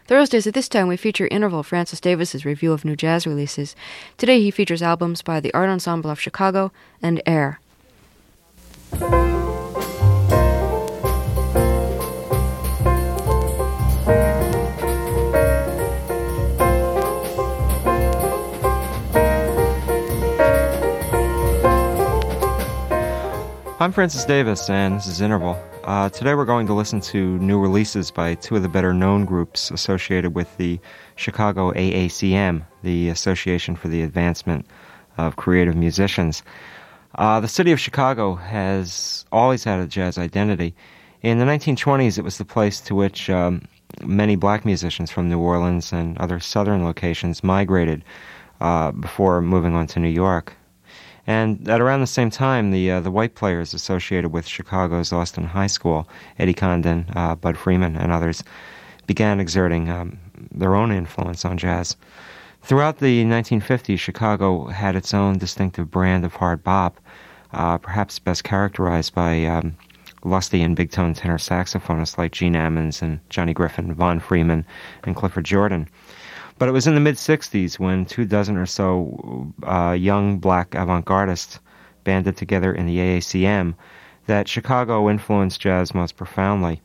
Thursdays at this time we feature Interval, Francis Davis's review of new jazz releases. Today he features albums by the Art Ensemble of Chicago and Air. I'm Francis Davis, and this is Interval. Today we're going to listen to new releases by two of the better-known groups associated with the Chicago AACM, the Association for the Advancement of Creative Musicians. The city of Chicago has always had a jazz identity. In the 1920s, it was the place to which many black musicians from New Orleans and other southern locations migrated before moving on to New York. And at around the same time, the white players associated with Chicago's Austin High School, Eddie Condon, Bud Freeman, and others, began exerting their own influence on jazz. Throughout the 1950s, Chicago had its own distinctive brand of hard bop, perhaps best characterized by lusty and big-tone tenor saxophonists like Gene Ammons and Johnny Griffin, Von Freeman, and Clifford Jordan. But it was in the mid-'60s when 24 or so young black avant-gardists banded together in the AACM that Chicago influenced jazz most profoundly.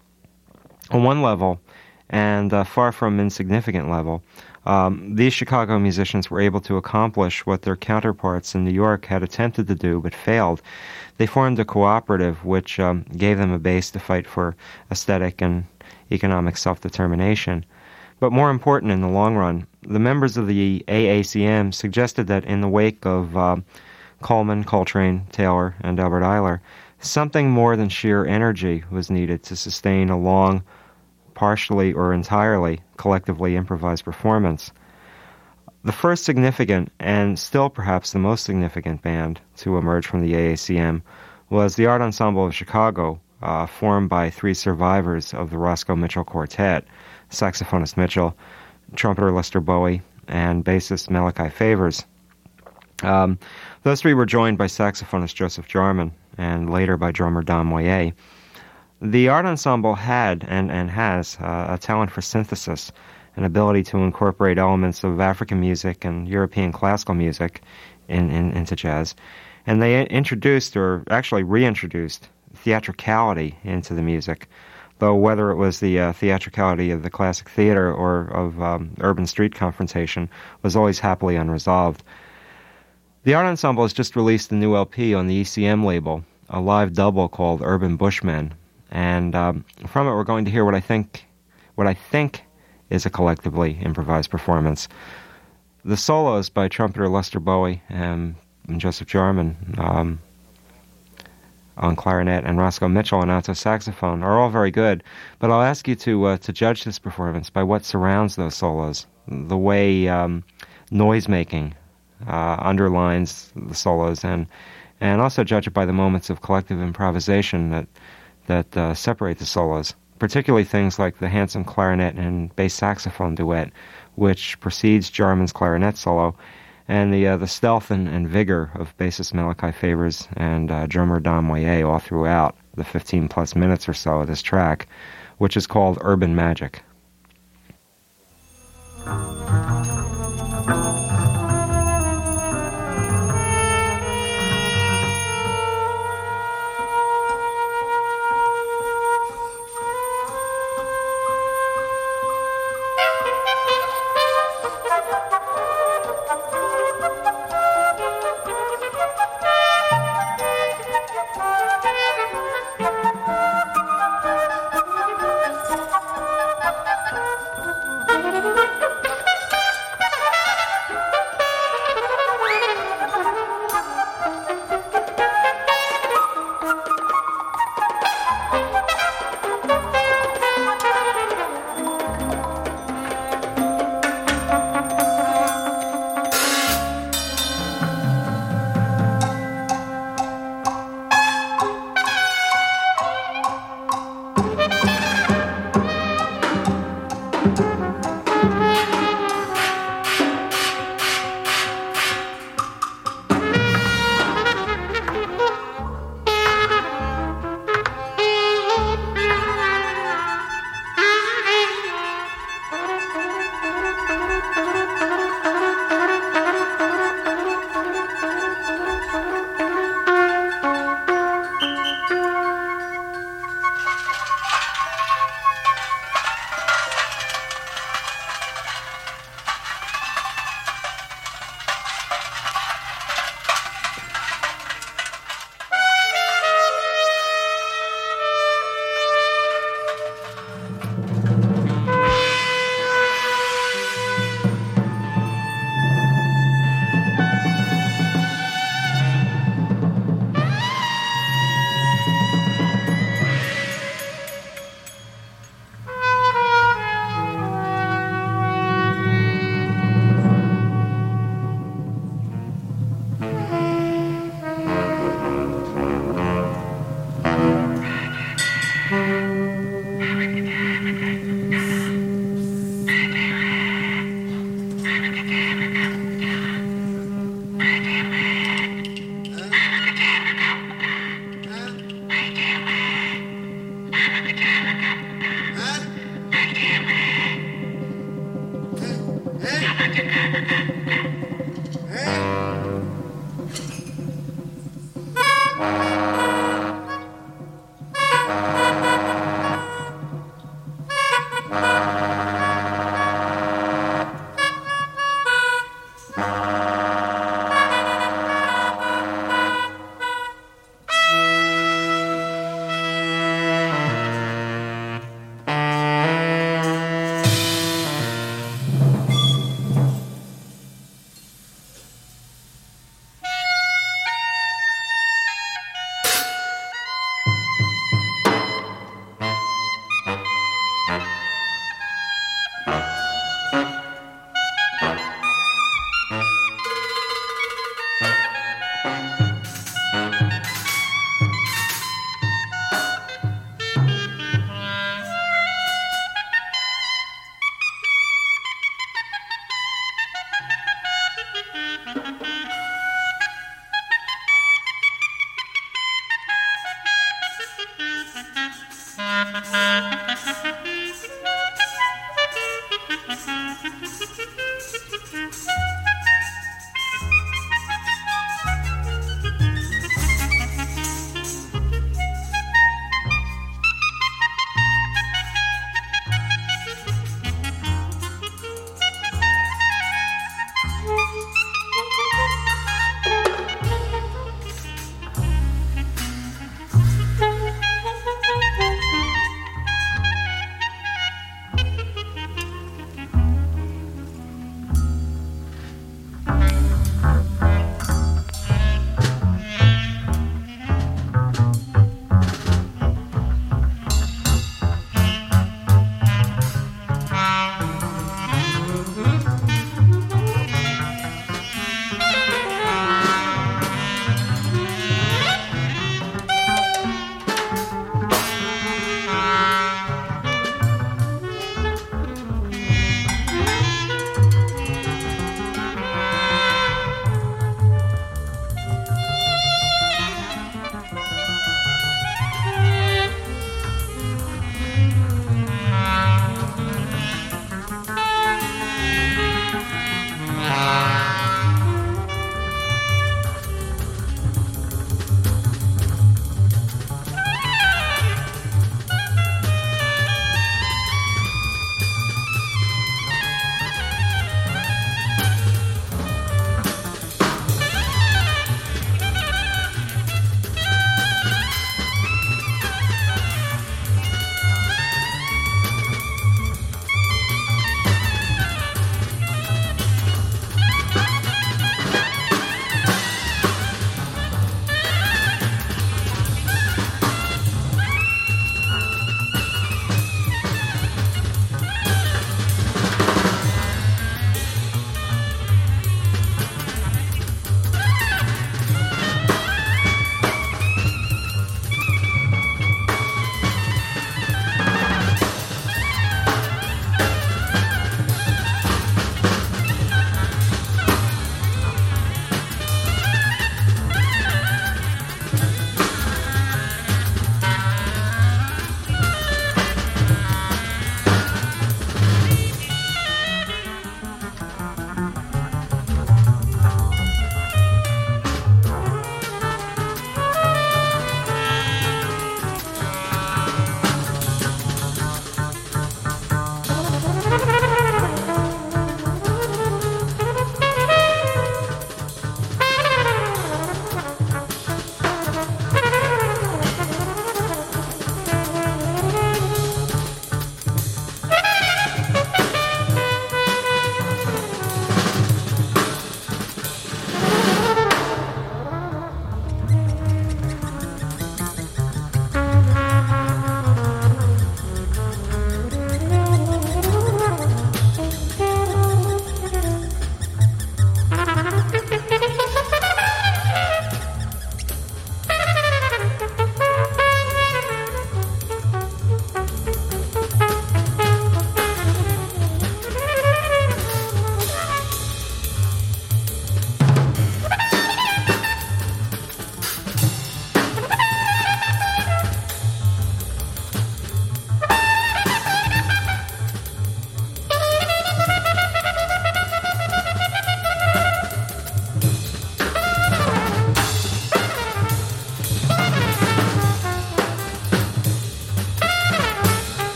On one level, and far from insignificant level, these Chicago musicians were able to accomplish what their counterparts in New York had attempted to do but failed. They formed a cooperative which gave them a base to fight for aesthetic and economic self-determination. But more important in the long run, the members of the AACM suggested that in the wake of Coleman, Coltrane, Taylor, and Albert Ayler, something more than sheer energy was needed to sustain a long, partially or entirely collectively improvised performance. The first significant, and still perhaps the most significant band to emerge from the AACM was the Art Ensemble of Chicago, formed by three survivors of the Roscoe Mitchell Quartet, saxophonist Mitchell, trumpeter Lester Bowie, and bassist Malachi Favors. Those three were joined by saxophonist Joseph Jarman, and later by drummer Don Moyer. The Art Ensemble had, and has, a talent for synthesis, an ability to incorporate elements of African music and European classical music into jazz, and they introduced, or actually reintroduced, theatricality into the music, though whether it was the theatricality of the classic theater or of urban street confrontation was always happily unresolved. The Art Ensemble has just released a new LP on the ECM label, a live double called Urban Bushmen, and from it we're going to hear what I think is a collectively improvised performance. The solos by trumpeter Lester Bowie and Joseph Jarman on clarinet and Roscoe Mitchell on alto saxophone are all very good, but I'll ask you to judge this performance by what surrounds those solos, the way noise-making underlines the solos, and also judge it by the moments of collective improvisation that separate the solos, particularly things like the handsome clarinet and bass saxophone duet, which precedes Jarman's clarinet solo, and the stealth and vigor of bassist Malachi Favors and drummer Don Moyer all throughout the 15-plus minutes or so of this track, which is called Urban Magic.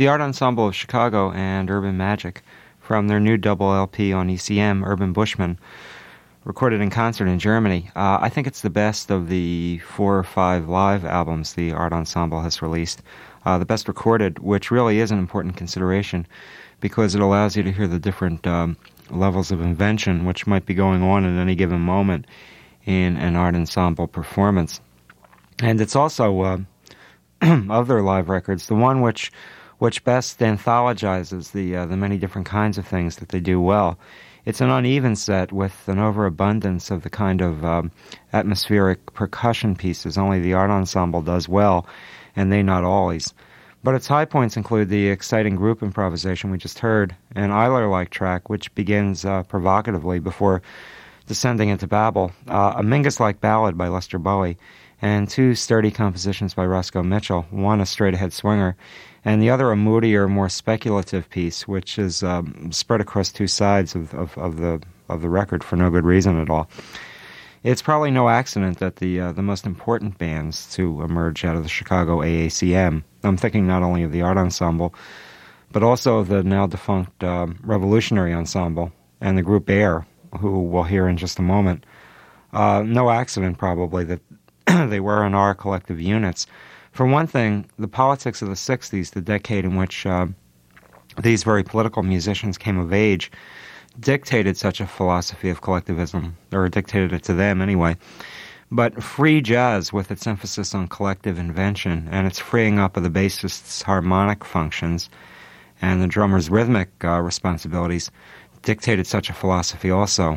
the Art Ensemble of Chicago and Urban Magic from their new double LP on ECM, Urban Bushman, recorded in concert in Germany. I think it's the best of the 4 or 5 live albums the Art Ensemble has released. The best recorded, which really is an important consideration because it allows you to hear the different levels of invention which might be going on at any given moment in an art ensemble performance. And it's also, of their live records, the one which best anthologizes the many different kinds of things that they do well. It's an uneven set with an overabundance of the kind of atmospheric percussion pieces only the Art Ensemble does well, and they not always. But its high points include the exciting group improvisation we just heard, an Eiler-like track which begins provocatively before descending into babble, a Mingus-like ballad by Lester Bowie, and 2 sturdy compositions by Roscoe Mitchell, one a straight-ahead swinger, and the other a moodier, more speculative piece, which is spread across 2 sides of the record for no good reason at all. It's probably no accident that the most important bands to emerge out of the Chicago AACM, I'm thinking not only of the Art Ensemble, but also of the now-defunct Revolutionary Ensemble and the group Air, who we'll hear in just a moment. No accident, probably, that they were and are collective units. For one thing, the politics of the 60s, the decade in which these very political musicians came of age, dictated such a philosophy of collectivism, or dictated it to them anyway. But free jazz, with its emphasis on collective invention and its freeing up of the bassist's harmonic functions and the drummer's rhythmic responsibilities, dictated such a philosophy also.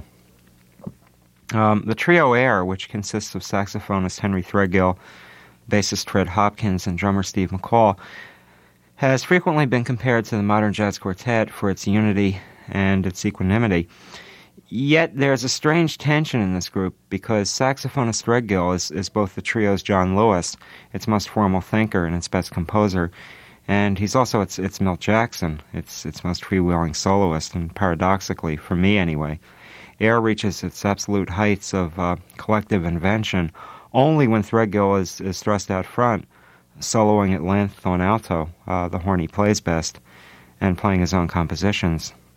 The trio Air, which consists of saxophonist Henry Threadgill, bassist Fred Hopkins, and drummer Steve McCall, has frequently been compared to the modern jazz quartet for its unity and its equanimity. Yet there's a strange tension in this group because saxophonist Threadgill is both the trio's John Lewis, its most formal thinker and its best composer, and he's also its Milt Jackson, its most freewheeling soloist, and paradoxically, for me anyway, Air reaches its absolute heights of collective invention only when Threadgill is thrust out front, soloing at length on alto, the horn he plays best, and playing his own compositions.